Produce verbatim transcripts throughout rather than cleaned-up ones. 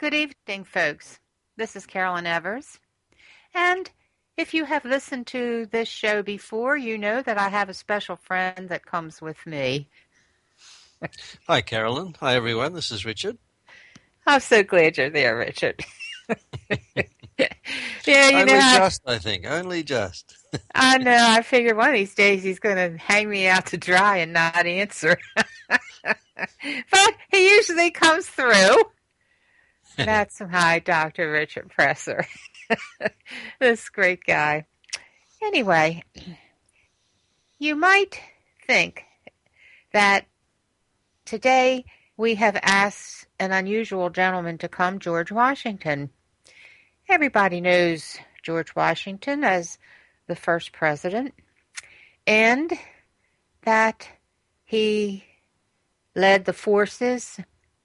Good evening, folks. This is Carolyn Evers. And if you have listened to this show before, you know that I have a special friend that comes with me. Hi, Carolyn. Hi, everyone. This is Richard. I'm so glad you're there, Richard. Yeah, you Only know, I, just, I think. Only just. I know. I figured one of these days he's going to hang me out to dry and not answer. But he usually comes through. That's hi, Doctor Richard Presser. This great guy. Anyway, you might think that today we have asked an unusual gentleman to come, George Washington. Everybody knows George Washington as the first president, and that he led the forces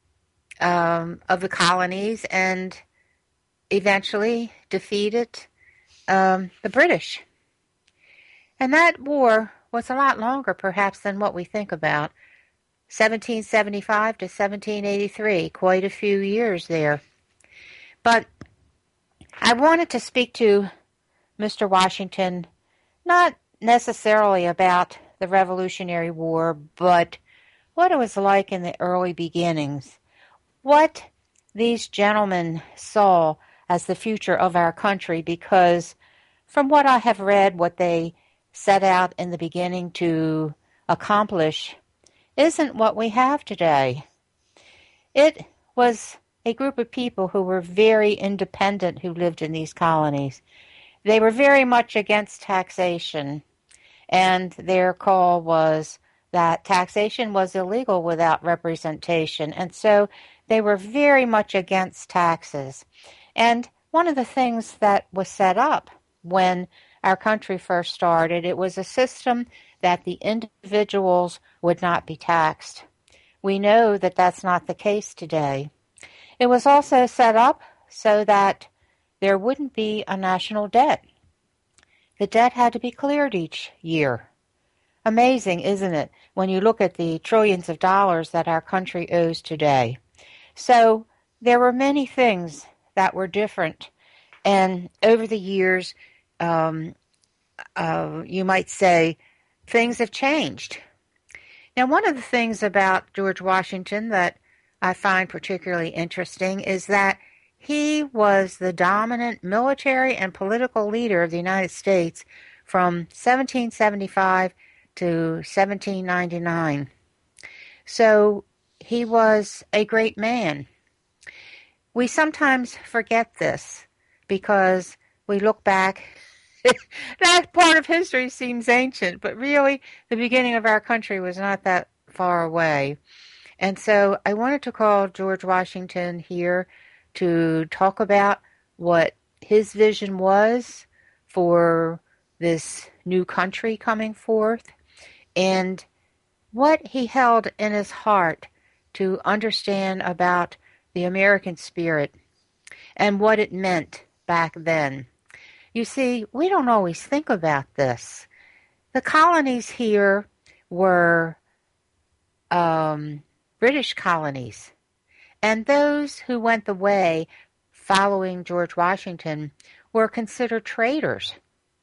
um, of the colonies and eventually defeated um, the British. And that war was a lot longer, perhaps, than what we think about. seventeen seventy-five to seventeen eighty-three, quite a few years there. But I wanted to speak to Mister Washington, not necessarily about the Revolutionary War, but what it was like in the early beginnings. What these gentlemen saw as the future of our country, because from what I have read, what they set out in the beginning to accomplish isn't what we have today. It was a group of people who were very independent who lived in these colonies. They were very much against taxation, and their call was that taxation was illegal without representation, and so they were very much against taxes. And one of the things that was set up when our country first started, it was a system that the individuals would not be taxed. We know that that's not the case today. It was also set up so that there wouldn't be a national debt. The debt had to be cleared each year. Amazing, isn't it, when you look at the trillions of dollars that our country owes today. So there were many things that were different. And over the years, um, uh, you might say, things have changed. Now, one of the things about George Washington that I find particularly interesting is that he was the dominant military and political leader of the United States from seventeen seventy-five to seventeen ninety-nine. So he was a great man. We sometimes forget this because we look back. That part of history seems ancient, but really the beginning of our country was not that far away. And so I wanted to call George Washington here to talk about what his vision was for this new country coming forth and what he held in his heart to understand about the American spirit and what it meant back then. You see, we don't always think about this. The colonies here were um, British colonies, and those who went the way following George Washington were considered traitors.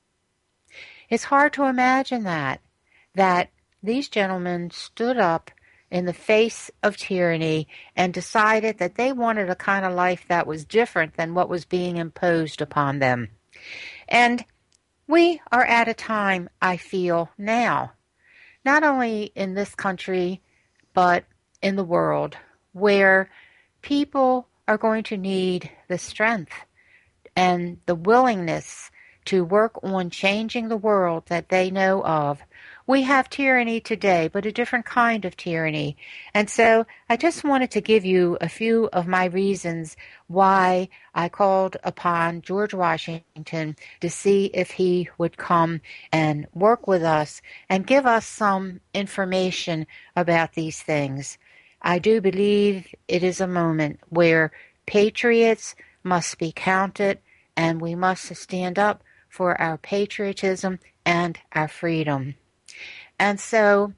It's hard to imagine that, that these gentlemen stood up in the face of tyranny and decided that they wanted a kind of life that was different than what was being imposed upon them. And we are at a time, I feel, now, not only in this country, but in the world, where people are going to need the strength and the willingness to work on changing the world that they know of. We have tyranny today, but a different kind of tyranny. And so I just wanted to give you a few of my reasons why I called upon George Washington to see if he would come and work with us and give us some information about these things. I do believe it is a moment where patriots must be counted, and we must stand up for our patriotism and our freedom. And so,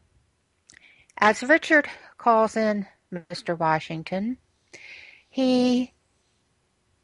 as Richard calls in Mister Washington, he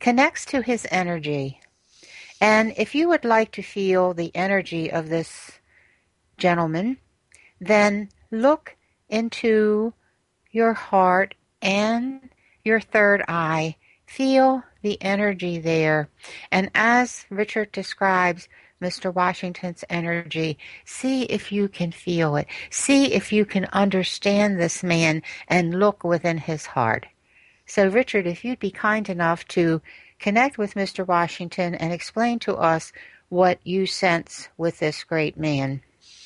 connects to his energy. And if you would like to feel the energy of this gentleman, then look into your heart and your third eye. Feel the energy there. And as Richard describes Mister Washington's energy, see if you can feel it. See if you can understand this man and look within his heart. So, Richard, if you'd be kind enough to connect with Mister Washington and explain to us what you sense with this great man.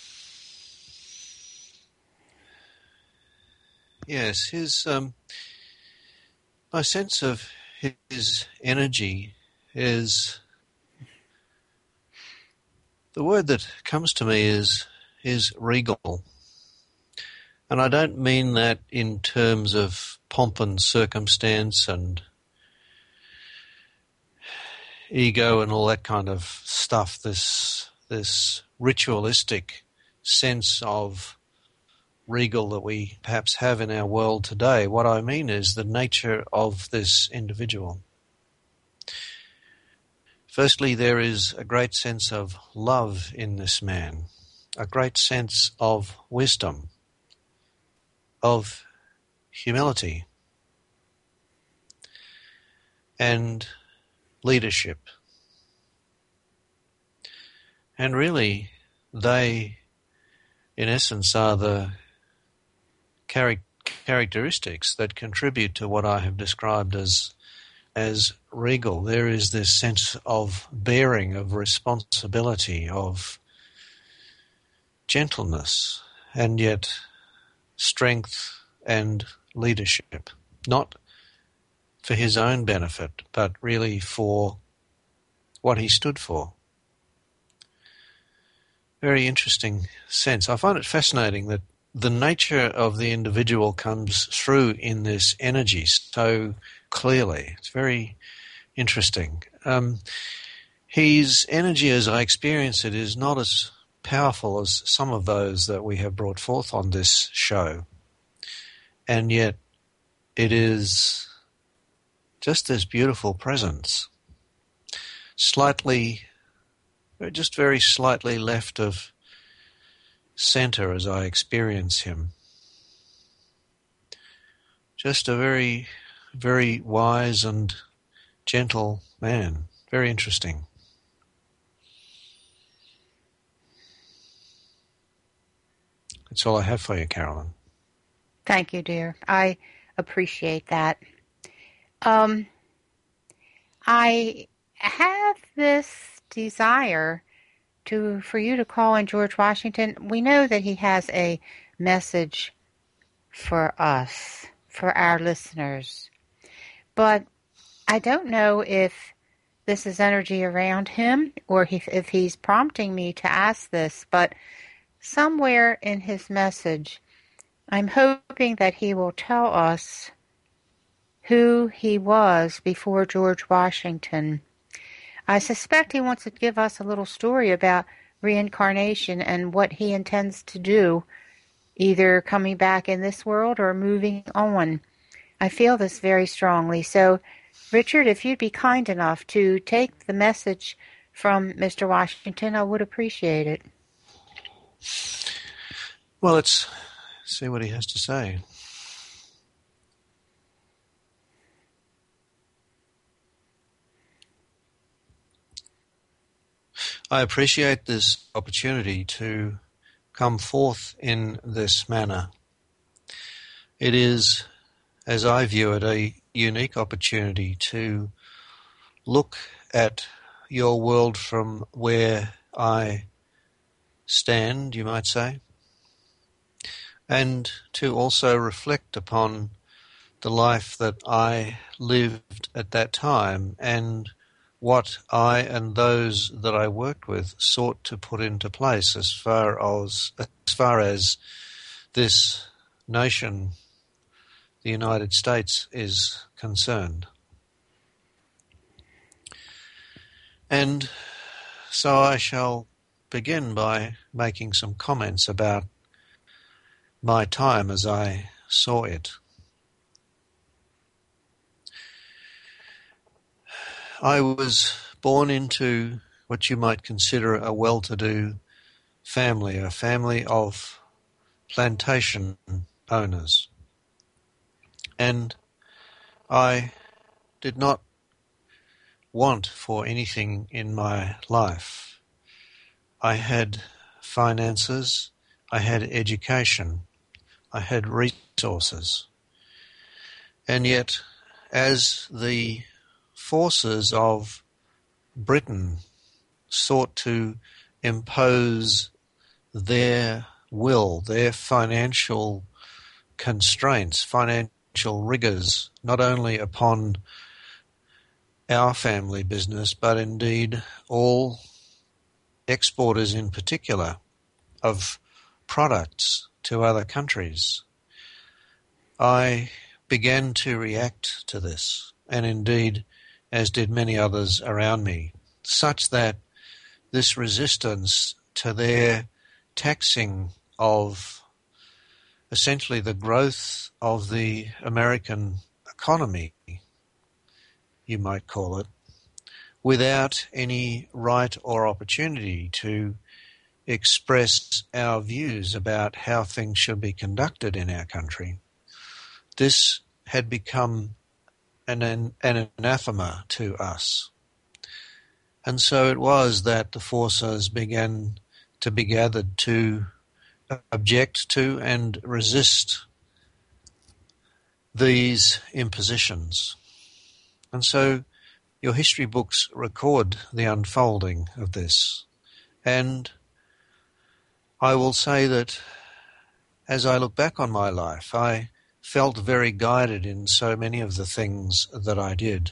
Yes, his um, my sense of his energy is, the word that comes to me is is regal. And I don't mean that in terms of pomp and circumstance and ego and all that kind of stuff, this this ritualistic sense of regal that we perhaps have in our world today. What I mean is the nature of this individual. Firstly, there is a great sense of love in this man, a great sense of wisdom, of humility, and leadership. And really, they, in essence, are the char- characteristics that contribute to what I have described as as regal. There is this sense of bearing, of responsibility, of gentleness, and yet strength and leadership, not for his own benefit, but really for what he stood for. Very interesting sense. I find it fascinating that the nature of the individual comes through in this energy so clearly. It's very interesting. Um, his energy, as I experience it, is not as powerful as some of those that we have brought forth on this show. And yet it is just this beautiful presence, slightly, just very slightly left of center as I experience him. Just a very, very wise and gentle man. Very interesting. That's all I have for you, Carolyn. Thank you, dear. I appreciate that. Um, I have this desire to for you to call in George Washington. We know that he has a message for us, for our listeners. But I don't know if this is energy around him or if, if he's prompting me to ask this, but somewhere in his message, I'm hoping that he will tell us who he was before George Washington. I suspect he wants to give us a little story about reincarnation and what he intends to do, either coming back in this world or moving on. I feel this very strongly. So, Richard, if you'd be kind enough to take the message from Mister Washington, I would appreciate it. Well, let's see what he has to say. I appreciate this opportunity to come forth in this manner. It is, as I view it, a unique opportunity to look at your world from where I stand, you might say, and to also reflect upon the life that I lived at that time and what I and those that I worked with sought to put into place as far as as far as this nation, the United States, is concerned. And so I shall begin by making some comments about my time as I saw it. I was born into what you might consider a well-to-do family, a family of plantation owners. And I did not want for anything in my life. I had finances, I had education, I had resources. And yet, as the forces of Britain sought to impose their will, their financial constraints, financial rigors, not only upon our family business, but indeed all exporters in particular of products to other countries, I began to react to this, and indeed, as did many others around me, such that this resistance to their taxing of essentially the growth of the American economy, you might call it, without any right or opportunity to express our views about how things should be conducted in our country. This had become an, an, an anathema to us. And so it was that the forces began to be gathered to object to and resist these impositions. And so your history books record the unfolding of this. And I will say that as I look back on my life, I felt very guided in so many of the things that I did.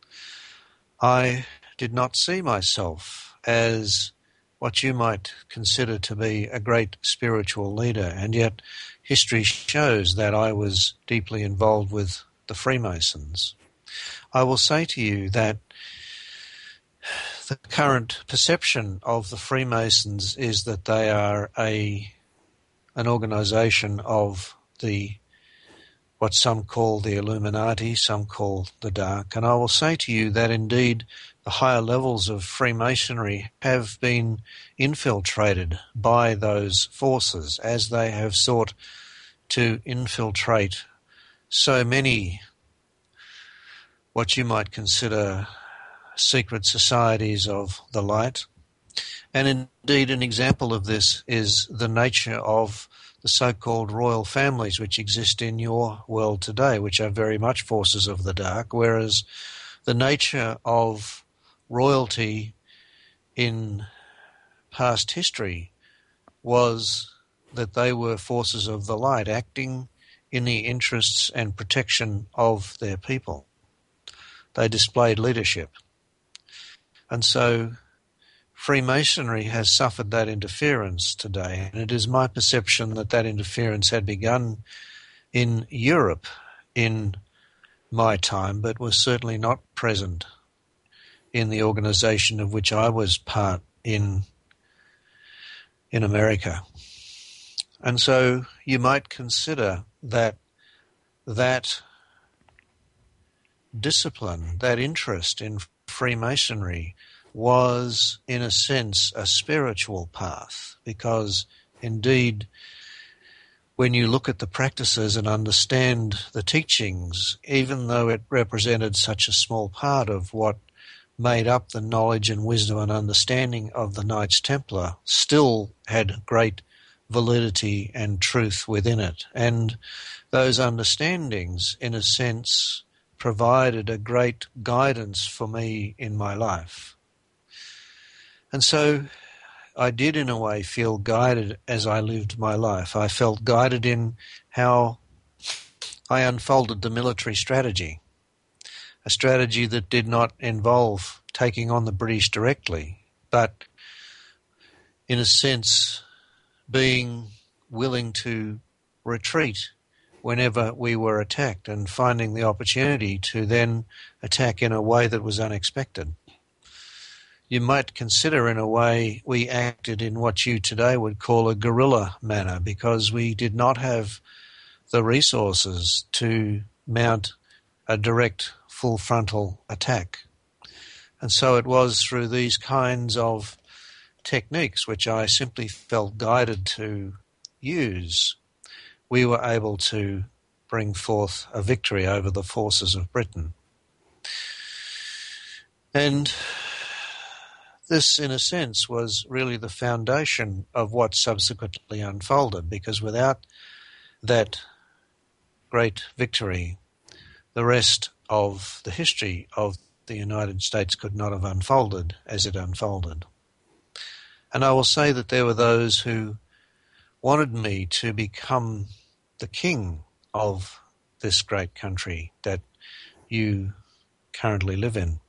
I did not see myself as what you might consider to be a great spiritual leader, and yet history shows that I was deeply involved with the Freemasons. I will say to you that the current perception of the Freemasons is that they are a an organization of the what some call the Illuminati, some call the Dark. And I will say to you that indeed the higher levels of Freemasonry have been infiltrated by those forces as they have sought to infiltrate so many what you might consider secret societies of the light. And indeed an example of this is the nature of the so-called royal families which exist in your world today, which are very much forces of the dark, whereas the nature of royalty in past history was that they were forces of the light acting in the interests and protection of their people. They displayed leadership. And so Freemasonry has suffered that interference today, and it is my perception that that interference had begun in Europe in my time, but was certainly not present in the organization of which I was part in in America. And so you might consider that that discipline, that interest in Freemasonry was, in a sense, a spiritual path, because indeed, when you look at the practices and understand the teachings, even though it represented such a small part of what made up the knowledge and wisdom and understanding of the Knights Templar, still had great validity and truth within it. And those understandings, in a sense, provided a great guidance for me in my life. And so I did, in a way, feel guided as I lived my life. I felt guided in how I unfolded the military strategy, a strategy that did not involve taking on the British directly, but in a sense being willing to retreat whenever we were attacked and finding the opportunity to then attack in a way that was unexpected. You might consider, in a way, we acted in what you today would call a guerrilla manner, because we did not have the resources to mount a direct full frontal attack. And so it was through these kinds of techniques, which I simply felt guided to use, we were able to bring forth a victory over the forces of Britain. And this, in a sense, was really the foundation of what subsequently unfolded, because without that great victory, the rest of the history of the United States could not have unfolded as it unfolded. And I will say that there were those who wanted me to become the king of this great country that you currently live in.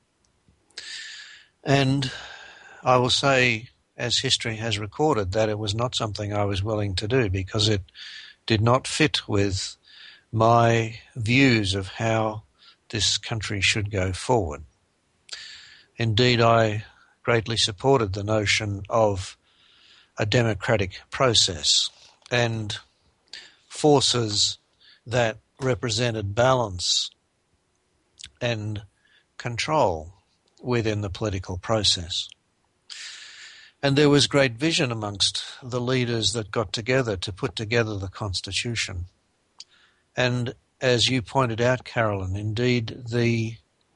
And I will say, as history has recorded, that it was not something I was willing to do, because it did not fit with my views of how this country should go forward. Indeed, I greatly supported the notion of a democratic process and forces that represented balance and control within the political process. And there was great vision amongst the leaders that got together to put together the Constitution. And as you pointed out, Carolyn, indeed the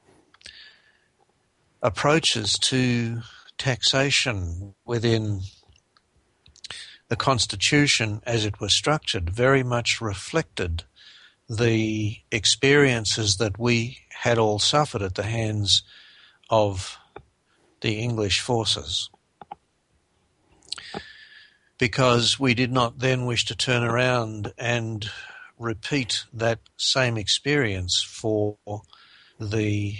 approaches to taxation within the Constitution as it was structured very much reflected the experiences that we had all suffered at the hands of the English forces, because we did not then wish to turn around and repeat that same experience for the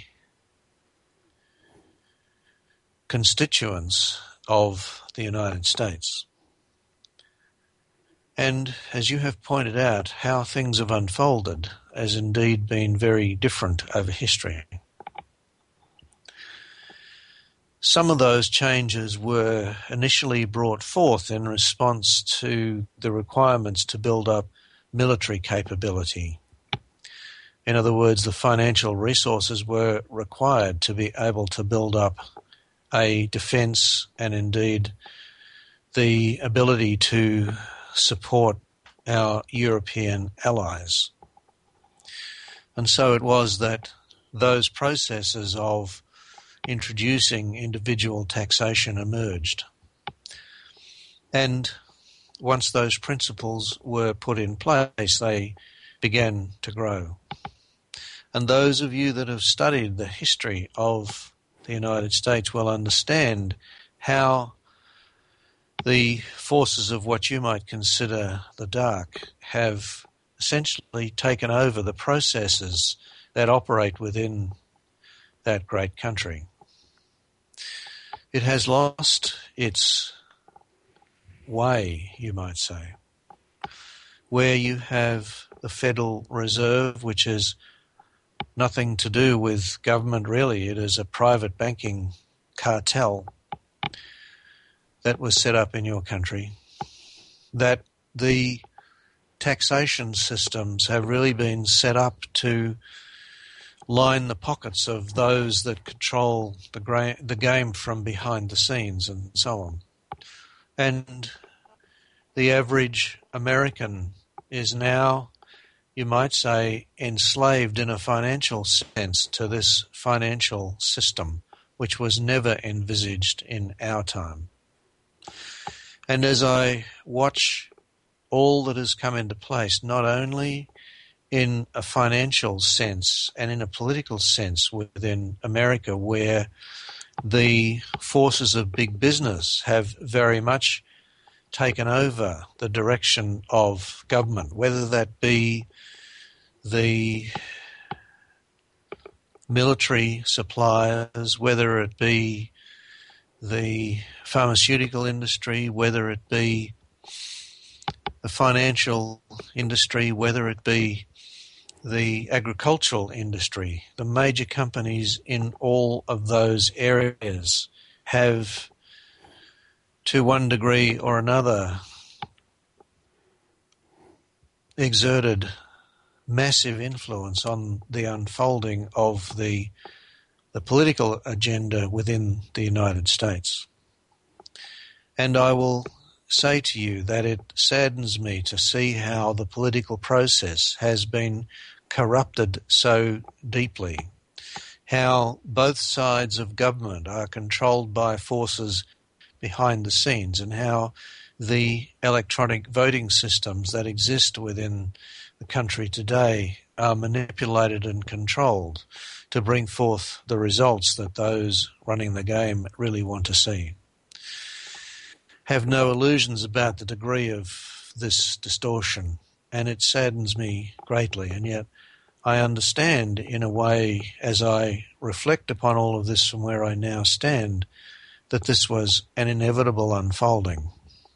constituents of the United States. And as you have pointed out, how things have unfolded has indeed been very different over history. Some of those changes were initially brought forth in response to the requirements to build up military capability. In other words, the financial resources were required to be able to build up a defence and indeed the ability to support our European allies. And so it was that those processes of introducing individual taxation emerged. And once those principles were put in place, they began to grow. And those of you that have studied the history of the United States will understand how the forces of what you might consider the dark have essentially taken over the processes that operate within that great country. It has lost its way, you might say, where you have the Federal Reserve, which is nothing to do with government really. It is a private banking cartel that was set up in your country, that the taxation systems have really been set up to line the pockets of those that control the, gra- the game from behind the scenes and so on. And the average American is now, you might say, enslaved in a financial sense to this financial system, which was never envisaged in our time. And as I watch all that has come into place, not only in a financial sense and in a political sense within America, where the forces of big business have very much taken over the direction of government, whether that be the military suppliers, whether it be the pharmaceutical industry, whether it be the financial industry, whether it be the agricultural industry. The major companies in all of those areas have, to one degree or another, exerted massive influence on the unfolding of the the political agenda within the United States. And I will say to you that it saddens me to see how the political process has been corrupted so deeply, how both sides of government are controlled by forces behind the scenes, and how the electronic voting systems that exist within the country today are manipulated and controlled to bring forth the results that those running the game really want to see. Have no illusions about the degree of this distortion, and it saddens me greatly, and yet I understand in a way, as I reflect upon all of this from where I now stand, that this was an inevitable unfolding.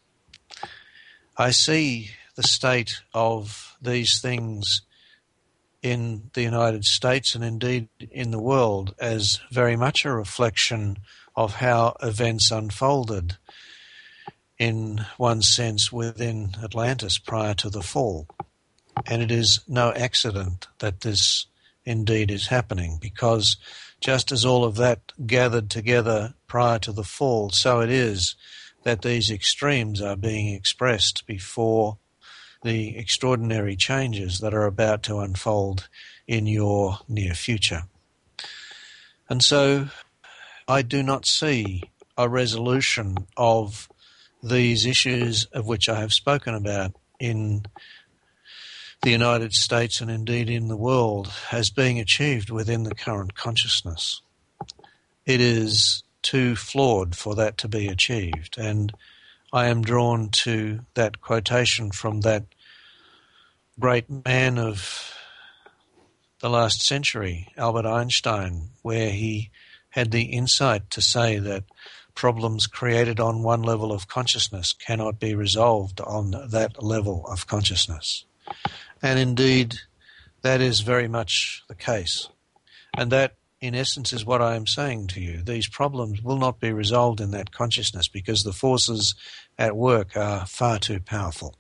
I see the state of these things in the United States and indeed in the world as very much a reflection of how events unfolded in one sense within Atlantis prior to the fall. And it is no accident that this indeed is happening, because just as all of that gathered together prior to the fall, so it is that these extremes are being expressed before the extraordinary changes that are about to unfold in your near future. And so I do not see a resolution of these issues of which I have spoken about in the United States and indeed in the world as being achieved within the current consciousness. It is too flawed for that to be achieved, and I am drawn to that quotation from that great man of the last century, Albert Einstein, where he had the insight to say that problems created on one level of consciousness cannot be resolved on that level of consciousness. And indeed, that is very much the case. And that, in essence, is what I am saying to you. These problems will not be resolved in that consciousness because the forces at work are far too powerful.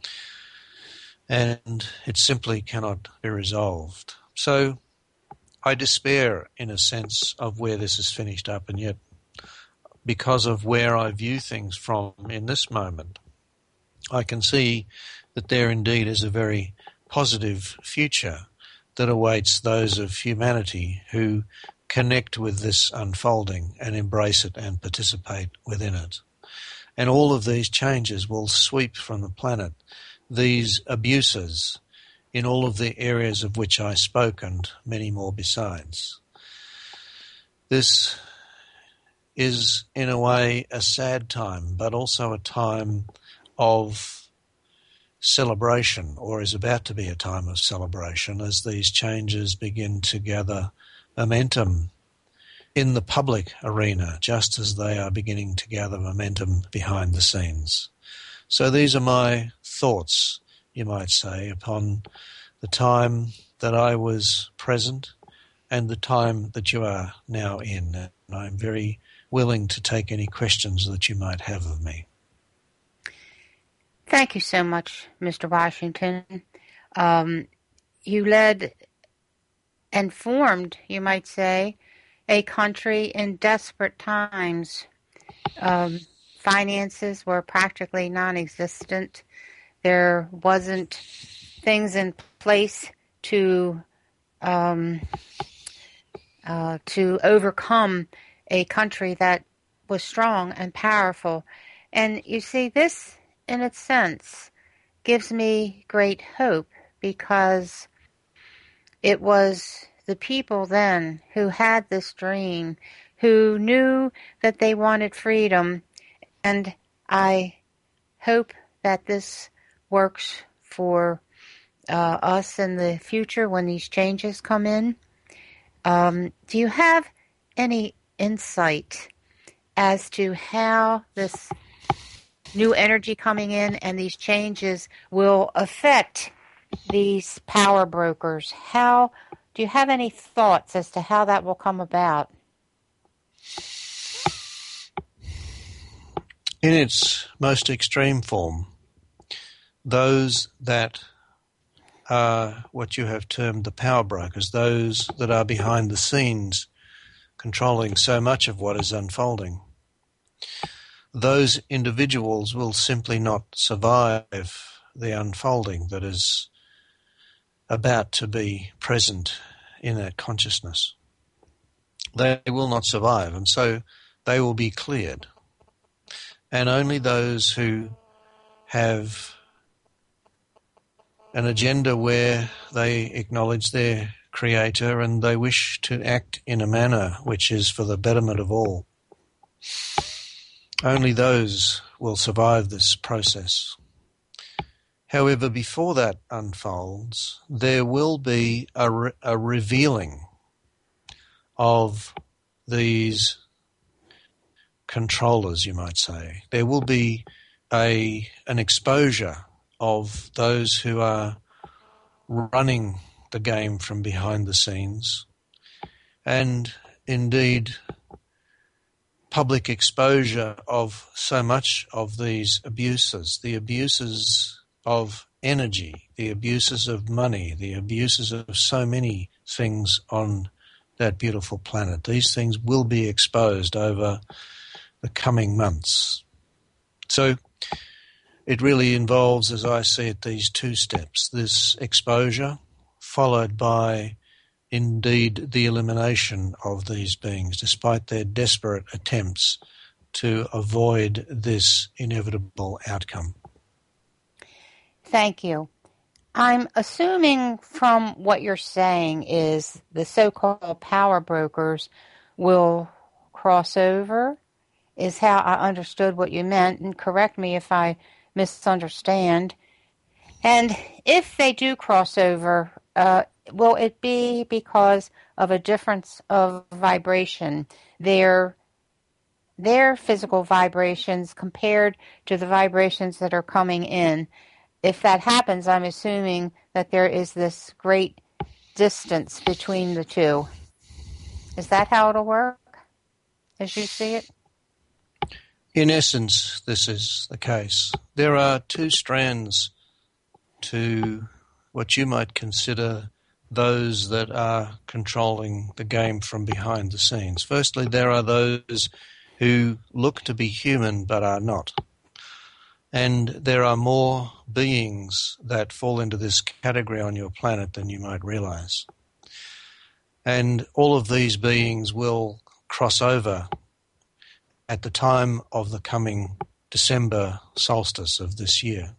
And it simply cannot be resolved. So I despair, in a sense, of where this is finished up, and yet because of where I view things from in this moment, I can see that there indeed is a very positive future that awaits those of humanity who connect with this unfolding and embrace it and participate within it. And all of these changes will sweep from the planet these abuses in all of the areas of which I spoke and many more besides. This is in a way a sad time, but also a time of celebration, or is about to be a time of celebration as these changes begin to gather momentum in the public arena, just as they are beginning to gather momentum behind the scenes. So these are my thoughts, you might say, upon the time that I was present and the time that you are now in. And I'm very willing to take any questions that you might have of me. Thank you so much, Mister Washington. Um, you led and formed, you might say, a country in desperate times. Um, finances were practically non-existent. There wasn't things in place to um, uh, to overcome a country that was strong and powerful. And you see, this, in its sense, gives me great hope, because it was the people then who had this dream, who knew that they wanted freedom, and I hope that this works for uh, us in the future when these changes come in. Um, do you have any insight as to how this new energy coming in and these changes will affect these power brokers? How do you have any thoughts as to how that will come about? In its most extreme form, those that are what you have termed the power brokers, those that are behind the scenes controlling so much of what is unfolding, those individuals will simply not survive the unfolding that is about to be present in that consciousness. They will not survive, and so they will be cleared. And only those who have an agenda where they acknowledge their Creator and they wish to act in a manner which is for the betterment of all, only those will survive this process. However, before that unfolds, there will be a, re- a revealing of these controllers, you might say. There will be a an exposure of those who are running the game from behind the scenes, and indeed public exposure of so much of these abuses, the abuses of energy, the abuses of money, the abuses of so many things on that beautiful planet. These things will be exposed over the coming months. So it really involves, as I see it, these two steps, this exposure followed by indeed the elimination of these beings, despite their desperate attempts to avoid this inevitable outcome. Thank you. I'm assuming from what you're saying is the so-called power brokers will cross over, is how I understood what you meant, and correct me if I misunderstand. And if they do cross over, uh, will it be because of a difference of vibration, their their physical vibrations compared to the vibrations that are coming in? If that happens, I'm assuming that there is this great distance between the two. Is that how it'll work, as you see it? In essence, this is the case. There are two strands to what you might consider those that are controlling the game from behind the scenes. Firstly, there are those who look to be human but are not. And there are more beings that fall into this category on your planet than you might realize. And all of these beings will cross over at the time of the coming December solstice of this year.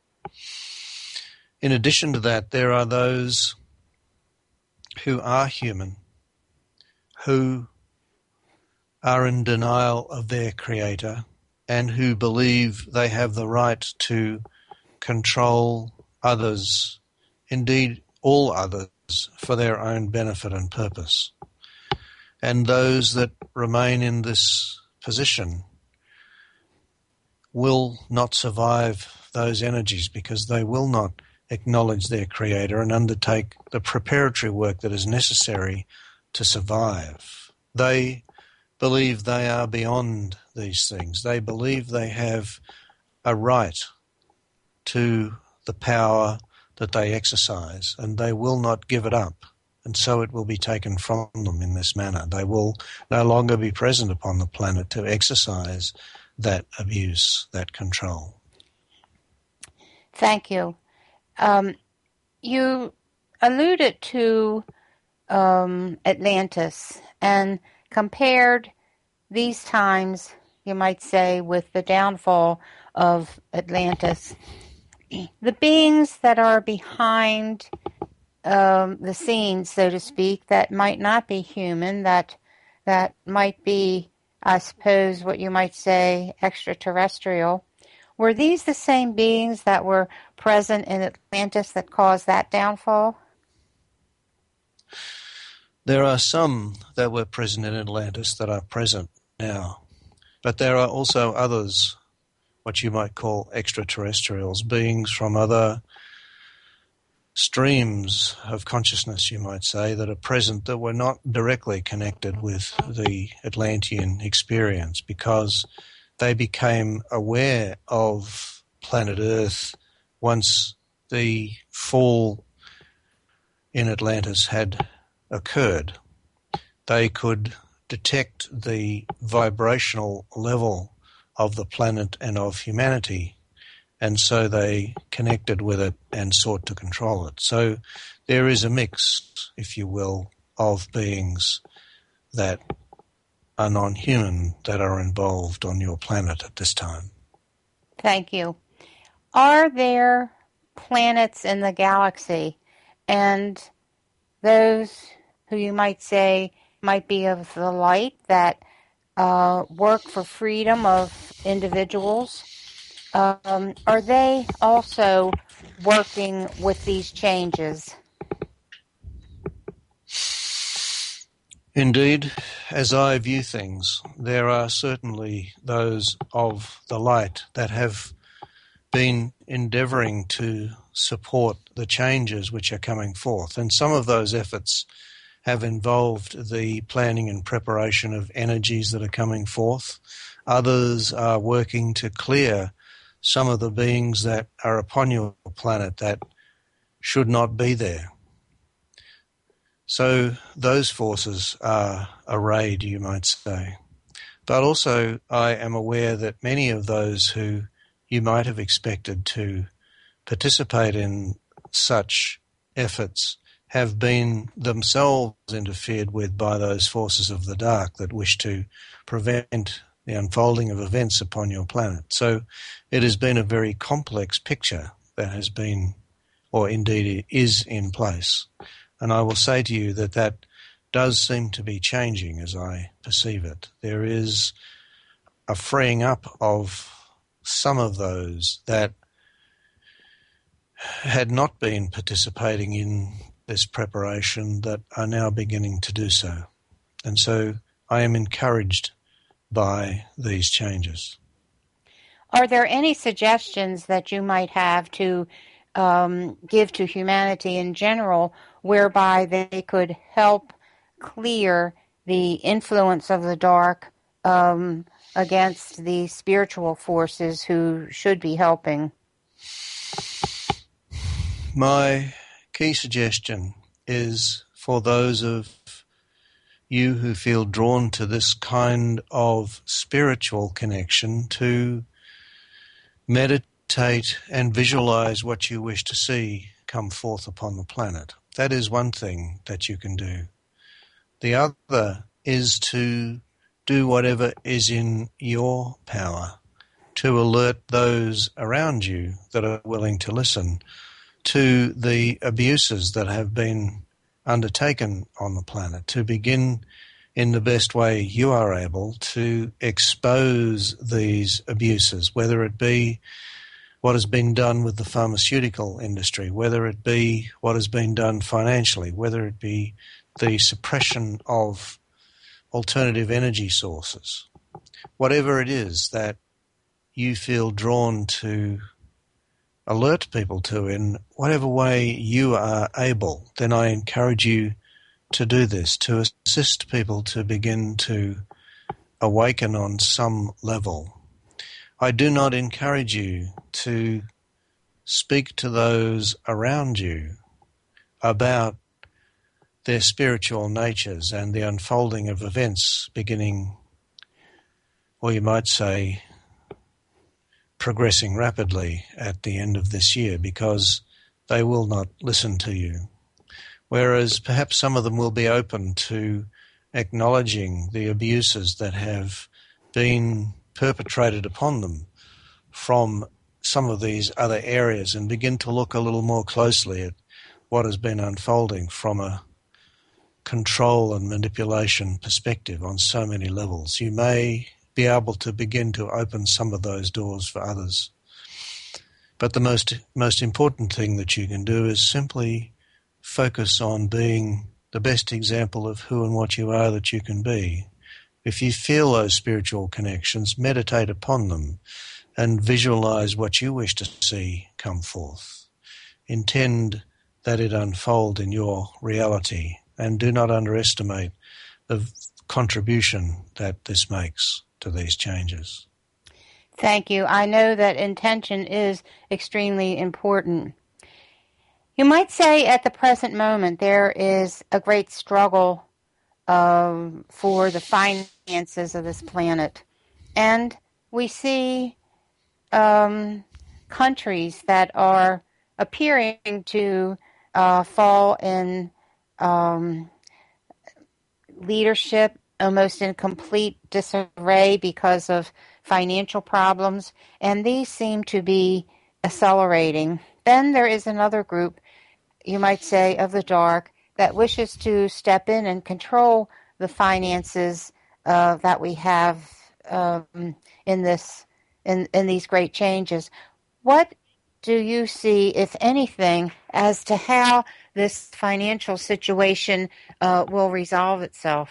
In addition to that, there are those who are human, who are in denial of their Creator, and who believe they have the right to control others, indeed all others, for their own benefit and purpose. And those that remain in this position will not survive those energies because they will not acknowledge their Creator and undertake the preparatory work that is necessary to survive. They believe they are beyond these things. They believe they have a right to the power that they exercise, and they will not give it up, and so it will be taken from them in this manner. They will no longer be present upon the planet to exercise that abuse, that control. Thank you. Um, you alluded to um, Atlantis and compared these times, you might say, with the downfall of Atlantis. The beings that are behind um, the scenes, so to speak, that might not be human, that that might be, I suppose, what you might say, extraterrestrial. Were these the same beings that were present in Atlantis that caused that downfall? There are some that were present in Atlantis that are present now, but there are also others, what you might call extraterrestrials, beings from other streams of consciousness, you might say, that are present that were not directly connected with the Atlantean experience because they became aware of planet Earth once the fall in Atlantis had occurred. They could detect the vibrational level of the planet and of humanity, and so they connected with it and sought to control it. So there is a mix, if you will, of beings that are non-human that are involved on your planet at this time. Thank you. Are there planets in the galaxy and those who you might say might be of the light that uh, work for freedom of individuals? Um, are they also working with these changes? Indeed, as I view things, there are certainly those of the light that have been endeavouring to support the changes which are coming forth. And some of those efforts have involved the planning and preparation of energies that are coming forth. Others are working to clear some of the beings that are upon your planet that should not be there. So those forces are arrayed, you might say. But also I am aware that many of those who you might have expected to participate in such efforts have been themselves interfered with by those forces of the dark that wish to prevent the unfolding of events upon your planet. So it has been a very complex picture that has been, or indeed is in place. And I will say to you that that does seem to be changing as I perceive it. There is a freeing up of some of those that had not been participating in this preparation that are now beginning to do so. And so I am encouraged by these changes. Are there any suggestions that you might have to um, give to humanity in general whereby they could help clear the influence of the dark um, against the spiritual forces who should be helping? My key suggestion is for those of you who feel drawn to this kind of spiritual connection to meditate and visualize what you wish to see come forth upon the planet. That is one thing that you can do. The other is to do whatever is in your power to alert those around you that are willing to listen to the abuses that have been undertaken on the planet, to begin in the best way you are able to expose these abuses, whether it be what has been done with the pharmaceutical industry, whether it be what has been done financially, whether it be the suppression of alternative energy sources. Whatever it is that you feel drawn to alert people to in whatever way you are able, then I encourage you to do this, to assist people to begin to awaken on some level. I do not encourage you to speak to those around you about their spiritual natures and the unfolding of events beginning, or you might say, progressing rapidly at the end of this year, because they will not listen to you. Whereas perhaps some of them will be open to acknowledging the abuses that have been perpetrated upon them from some of these other areas and begin to look a little more closely at what has been unfolding from a control and manipulation perspective on so many levels. You may be able to begin to open some of those doors for others. But the most most important thing that you can do is simply focus on being the best example of who and what you are that you can be. If you feel those spiritual connections, meditate upon them and visualize what you wish to see come forth. Intend that it unfold in your reality, and do not underestimate the contribution that this makes to these changes. Thank you. I know that intention is extremely important. You might say at the present moment there is a great struggle um, for the finances of this planet. And we see um, countries that are appearing to uh, fall in um, leadership almost in complete disarray because of financial problems, and these seem to be accelerating. Then there is another group, you might say, of the dark that wishes to step in and control the finances uh, that we have um, in this in, in these great changes. What do you see, if anything, as to how this financial situation uh, will resolve itself?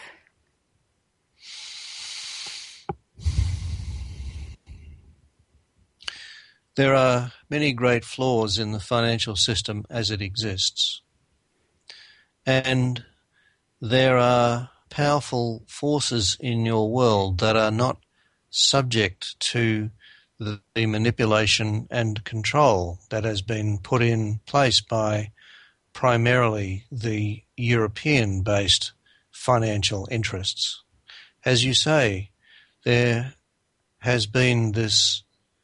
There are many great flaws in the financial system as it exists. And there are powerful forces in your world that are not subject to the, the manipulation and control that has been put in place by primarily the European-based financial interests. As you say, there has been this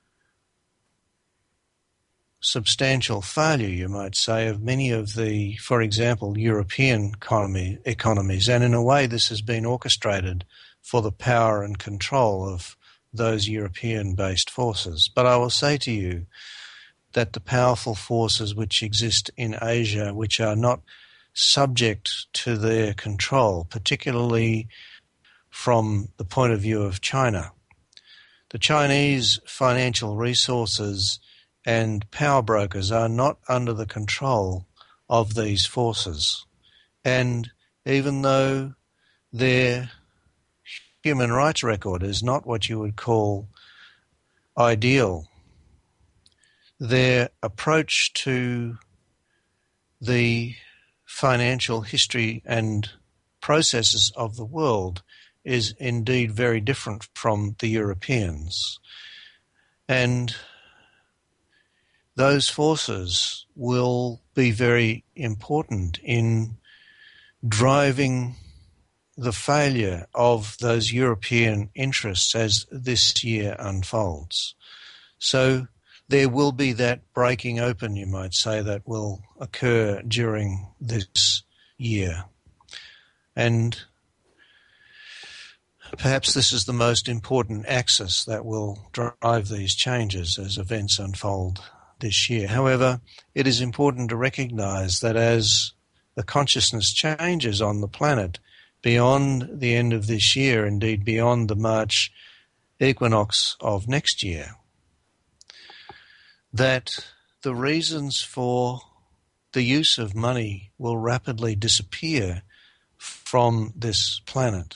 substantial failure, you might say, of many of the, for example, European economy, economies, and in a way this has been orchestrated for the power and control of those European-based forces. But I will say to you that the powerful forces which exist in Asia, which are not subject to their control, particularly from the point of view of China, the Chinese financial resources and power brokers are not under the control of these forces. And even though their human rights record is not what you would call ideal, their approach to the financial history and processes of the world is indeed very different from the Europeans. And those forces will be very important in driving the failure of those European interests as this year unfolds. So there will be that breaking open, you might say, that will occur during this year. And perhaps this is the most important axis that will drive these changes as events unfold this year. However, it is important to recognize that as the consciousness changes on the planet beyond the end of this year, indeed beyond the March equinox of next year, that the reasons for the use of money will rapidly disappear from this planet.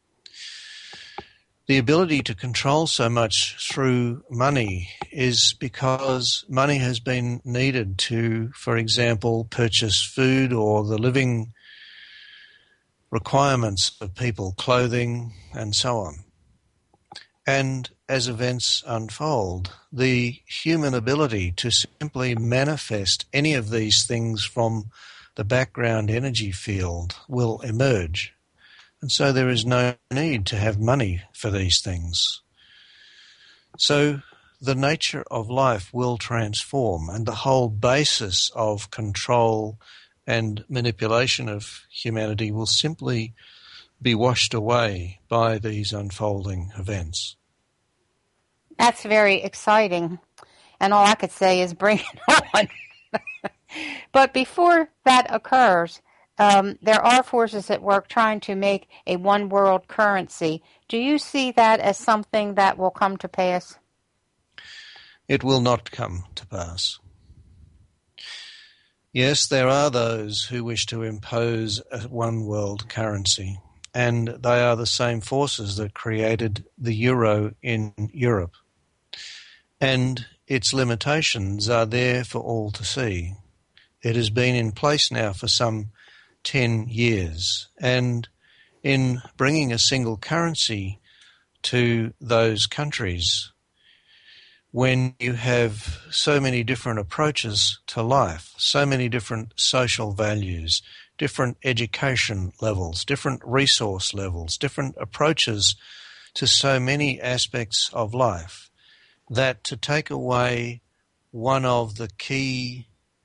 The ability to control so much through money is because money has been needed to, for example, purchase food or the living requirements of people, clothing, and so on. And as events unfold, the human ability to simply manifest any of these things from the background energy field will emerge. And so there is no need to have money for these things. So the nature of life will transform, and the whole basis of control and manipulation of humanity will simply be washed away by these unfolding events. That's very exciting. And all I could say is bring it on. But before that occurs, Um, there are forces at work trying to make a one-world currency. Do you see that as something that will come to pass? It will not come to pass. Yes, there are those who wish to impose a one-world currency, and they are the same forces that created the euro in Europe. And its limitations are there for all to see. It has been in place now for some ten years, and in bringing a single currency to those countries, when you have so many different approaches to life, so many different social values, different education levels, different resource levels, different approaches to so many aspects of life, that to take away one of the key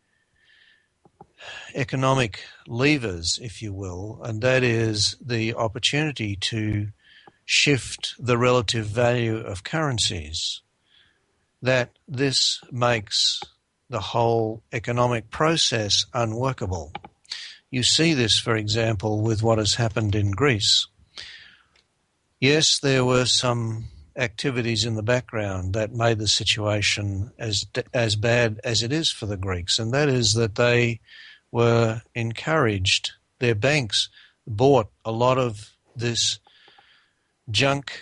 economic levers, if you will, and that is the opportunity to shift the relative value of currencies, that this makes the whole economic process unworkable. You see this, for example, with what has happened in Greece. Yes, there were some activities in the background that made the situation as as bad as it is for the Greeks, and that is that they were encouraged, their banks bought a lot of this junk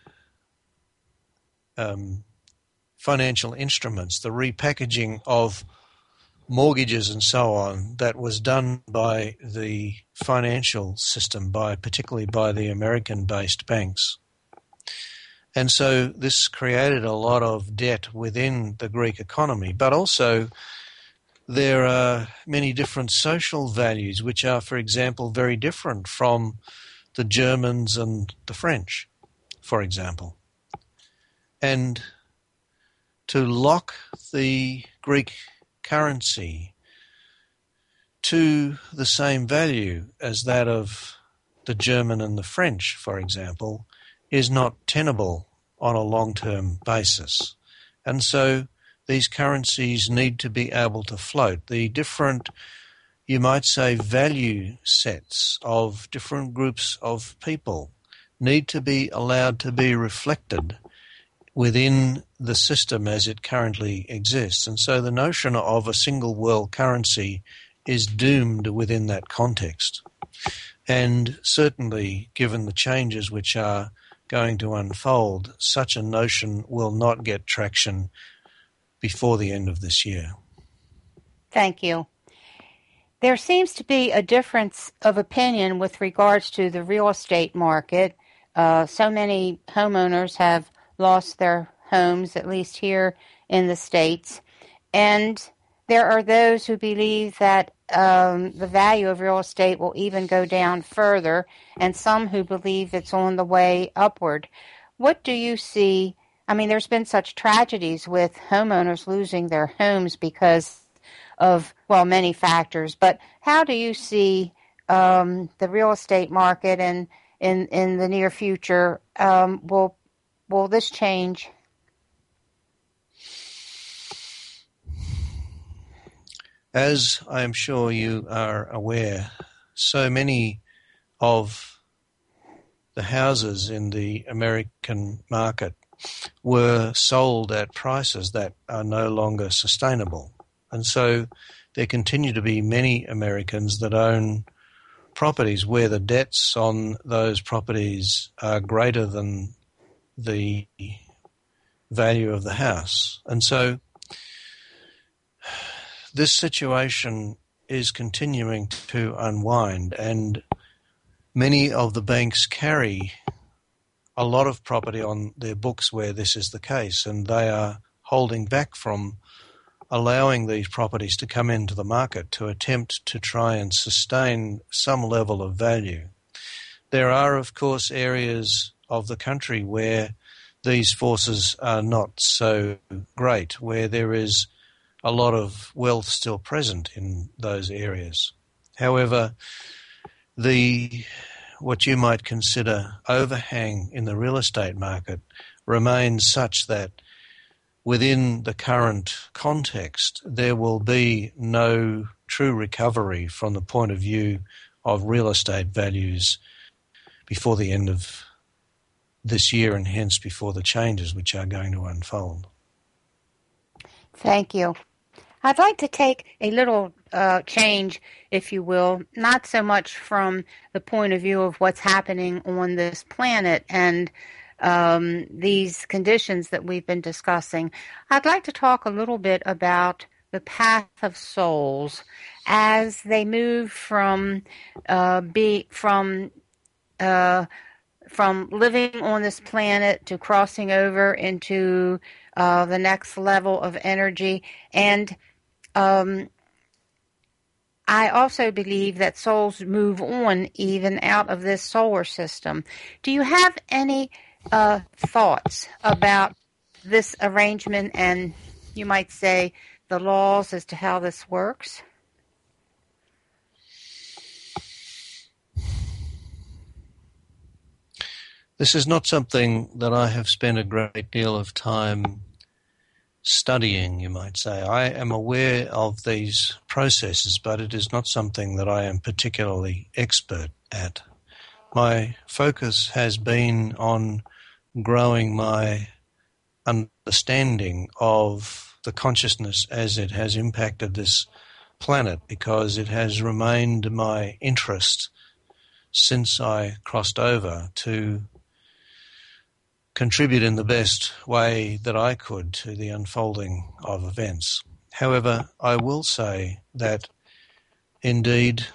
um, financial instruments, the repackaging of mortgages and so on that was done by the financial system, by particularly by the American-based banks. And so this created a lot of debt within the Greek economy, but also there are many different social values which are, for example, very different from the Germans and the French, for example. And to lock the Greek currency to the same value as that of the German and the French, for example, is not tenable on a long-term basis. And so these currencies need to be able to float. The different, you might say, value sets of different groups of people need to be allowed to be reflected within the system as it currently exists. And so the notion of a single world currency is doomed within that context. And certainly, given the changes which are going to unfold, such a notion will not get traction before the end of this year. Thank you. There seems to be a difference of opinion with regards to the real estate market. Uh, so many homeowners have lost their homes, at least here in the States. And there are those who believe that um, the value of real estate will even go down further, and some who believe it's on the way upward. What do you see? I mean, there's been such tragedies with homeowners losing their homes because of, well, many factors. But how do you see um, the real estate market and in, in the near future? Um, will Will this change? As I am sure you are aware, so many of the houses in the American market were sold at prices that are no longer sustainable. And so there continue to be many Americans that own properties where the debts on those properties are greater than the value of the house. And so this situation is continuing to unwind, and many of the banks carry a lot of property on their books where this is the case, and they are holding back from allowing these properties to come into the market to attempt to try and sustain some level of value. There are, of course, areas of the country where these forces are not so great, where there is a lot of wealth still present in those areas. However, the what you might consider overhang in the real estate market remains such that within the current context there will be no true recovery from the point of view of real estate values before the end of this year, and hence before the changes which are going to unfold. Thank you. I'd like to take a little uh, change, if you will, not so much from the point of view of what's happening on this planet and um, these conditions that we've been discussing. I'd like to talk a little bit about the path of souls as they move from uh, be from uh, from living on this planet to crossing over into uh, the next level of energy. And um, I also believe that souls move on even out of this solar system. Do you have any uh, thoughts about this arrangement and, you might say, the laws as to how this works? This is not something that I have spent a great deal of time studying, you might say. I am aware of these processes, but it is not something that I am particularly expert at. My focus has been on growing my understanding of the consciousness as it has impacted this planet, because it has remained my interest since I crossed over to contribute in the best way that I could to the unfolding of events. However, I will say that indeed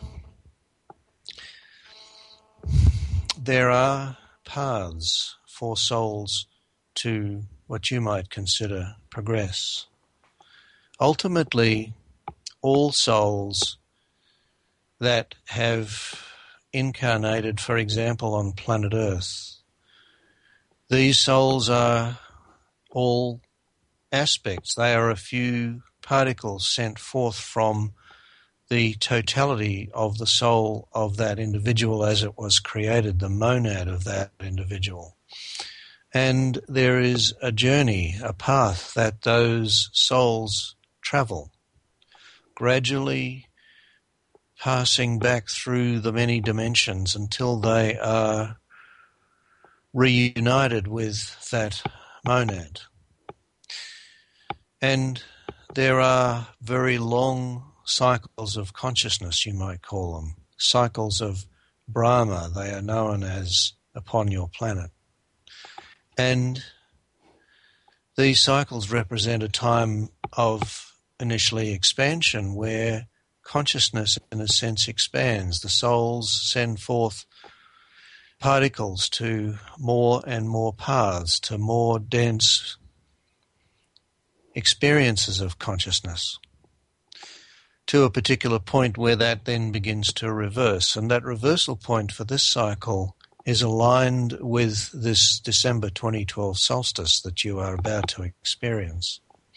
there are paths for souls to what you might consider progress. Ultimately, all souls that have incarnated, for example, on planet Earth, these souls are all aspects. They are a few particles sent forth from the totality of the soul of that individual as it was created, the monad of that individual. And there is a journey, a path that those souls travel, gradually passing back through the many dimensions until they are reunited with that monad. And there are very long cycles of consciousness, you might call them, cycles of Brahma, they are known as upon your planet. And these cycles represent a time of initially expansion where consciousness in a sense expands. The souls send forth particles to more and more paths, to more dense experiences of consciousness, to a particular point where that then begins to reverse. And that reversal point for this cycle is aligned with this December twenty twelve solstice that you are about to experience.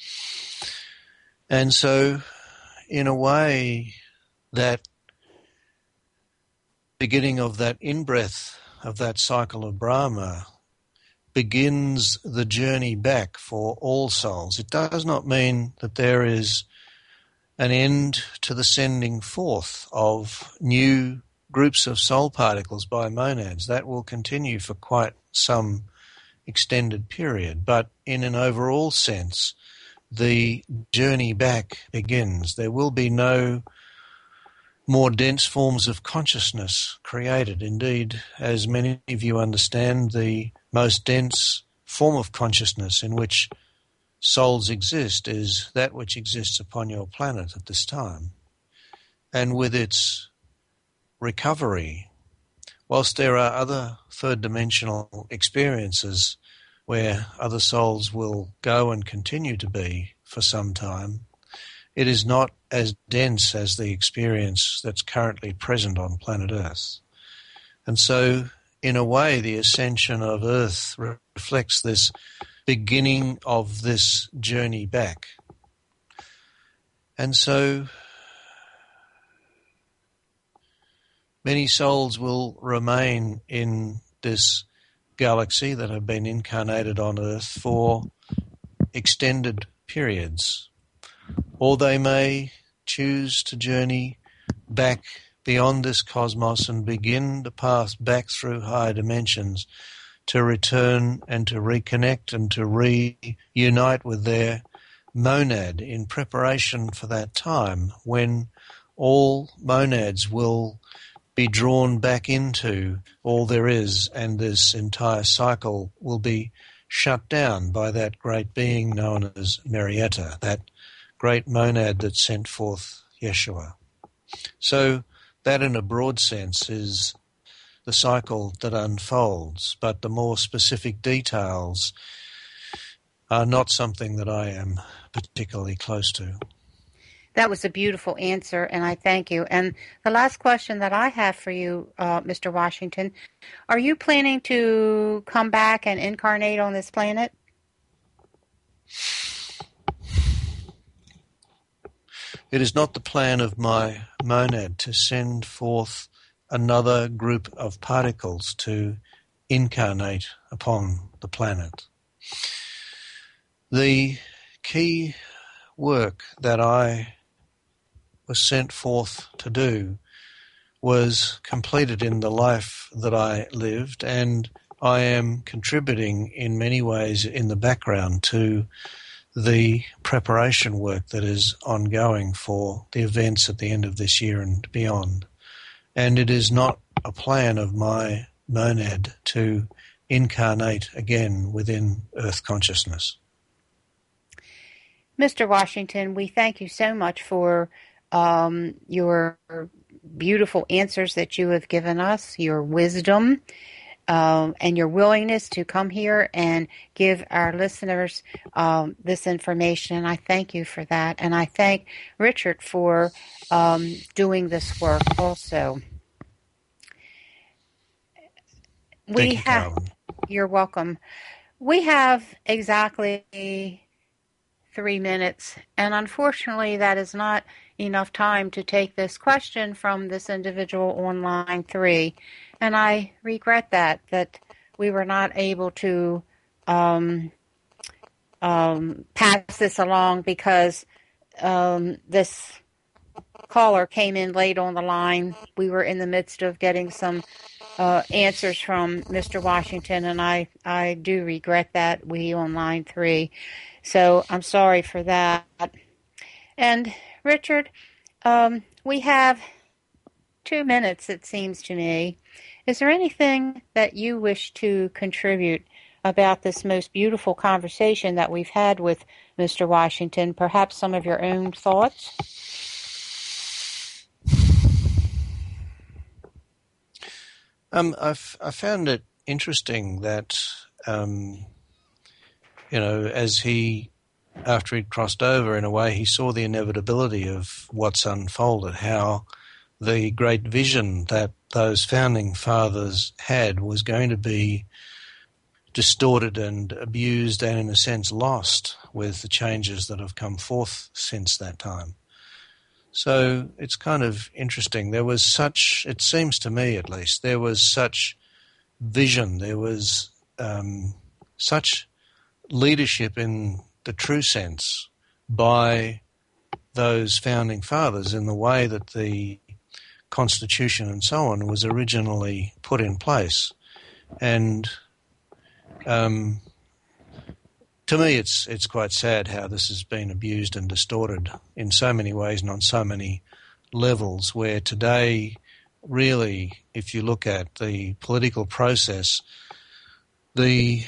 And so, in a way, that beginning of that in-breath of that cycle of Brahma begins the journey back for all souls. It does not mean that there is an end to the sending forth of new groups of soul particles by monads. That will continue for quite some extended period. But in an overall sense, the journey back begins. There will be no more dense forms of consciousness created. Indeed, as many of you understand, the most dense form of consciousness in which souls exist is that which exists upon your planet at this time. And with its recovery, whilst there are other third-dimensional experiences where other souls will go and continue to be for some time, it is not as dense as the experience that's currently present on planet Earth. And so, in a way, the ascension of Earth reflects this beginning of this journey back. And so, many souls will remain in this galaxy that have been incarnated on Earth for extended periods. Or they may choose to journey back beyond this cosmos and begin the path back through higher dimensions to return and to reconnect and to reunite with their monad in preparation for that time when all monads will be drawn back into all there is, and this entire cycle will be shut down by that great being known as Marietta, that great monad that sent forth Yeshua. So that in a broad sense is the cycle that unfolds, but the more specific details are not something that I am particularly close to. That was a beautiful answer, and I thank you. And the last question that I have for you, uh, Mister Washington, are you planning to come back and incarnate on this planet? It is not the plan of my monad to send forth another group of particles to incarnate upon the planet. The key work that I was sent forth to do was completed in the life that I lived, and I am contributing in many ways in the background to the preparation work that is ongoing for the events at the end of this year and beyond. And it is not a plan of my monad to incarnate again within Earth consciousness. Mister Washington, we thank you so much for um, your beautiful answers that you have given us, your wisdom, um, and your willingness to come here and give our listeners um, this information. And I thank you for that. And I thank Richard for um, doing this work also. We Thank you, have. Carolyn. You're welcome. We have exactly three minutes, and unfortunately that is not enough time to take this question from this individual on line three, and I regret that, that we were not able to um, um, pass this along because um, this caller came in late on the line. We were in the midst of getting some uh, answers from Mister Washington, and I, I do regret that, we on line three. So I'm sorry for that. And Richard, um, we have two minutes, it seems to me. Is there anything that you wish to contribute about this most beautiful conversation that we've had with Mister Washington? Perhaps some of your own thoughts? Um, I've, I found it interesting that, um, you know, as he, after he'd crossed over, in a way, he saw the inevitability of what's unfolded, how the great vision that those founding fathers had was going to be distorted and abused and, in a sense, lost with the changes that have come forth since that time. So it's kind of interesting. There was such, it seems to me at least, there was such vision, there was um, such leadership in the true sense by those founding fathers in the way that the Constitution and so on was originally put in place. And um, to me, it's it's quite sad how this has been abused and distorted in so many ways and on so many levels, where today, really, if you look at the political process, the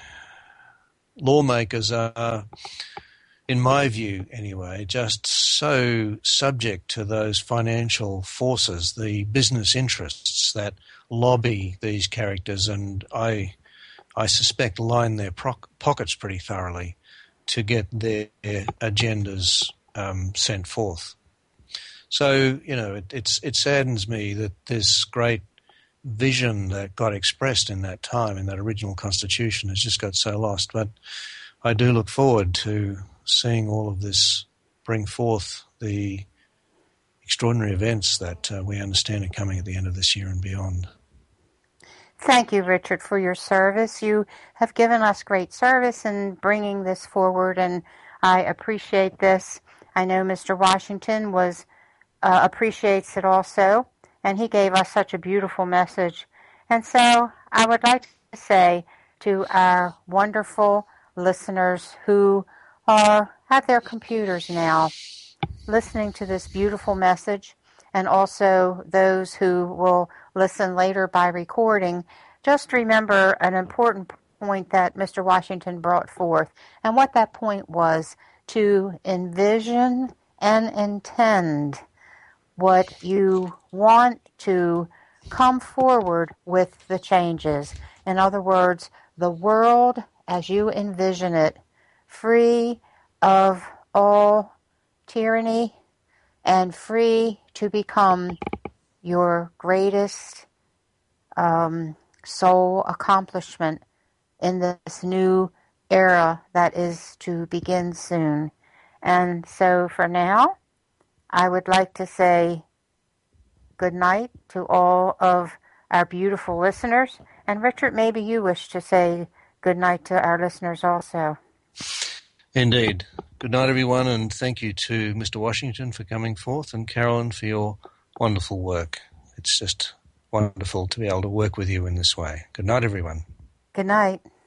lawmakers are, in my view anyway, just so subject to those financial forces, the business interests that lobby these characters, and I I suspect line their pro- pockets pretty thoroughly to get their agendas um, sent forth. So, you know, it, it's, it saddens me that this great vision that got expressed in that time, in that original Constitution, has just got so lost. But I do look forward to seeing all of this bring forth the extraordinary events that uh, we understand are coming at the end of this year and beyond. Thank you, Richard, for your service. You have given us great service in bringing this forward, and I appreciate this. I know Mister Washington was uh, appreciates it also, and he gave us such a beautiful message. And so I would like to say to our wonderful listeners who are at their computers now, listening to this beautiful message, and also those who will listen later by recording, just remember an important point that Mister Washington brought forth. And what that point was, to envision and intend what you want to come forward with the changes. In other words, the world as you envision it, free of all tyranny, and free to become your greatest um, soul accomplishment in this new era that is to begin soon. And so for now, I would like to say good night to all of our beautiful listeners. And Richard, maybe you wish to say good night to our listeners also. Indeed. Good night, everyone, and thank you to Mister Washington for coming forth and Carolyn for your wonderful work. It's just wonderful to be able to work with you in this way. Good night, everyone. Good night.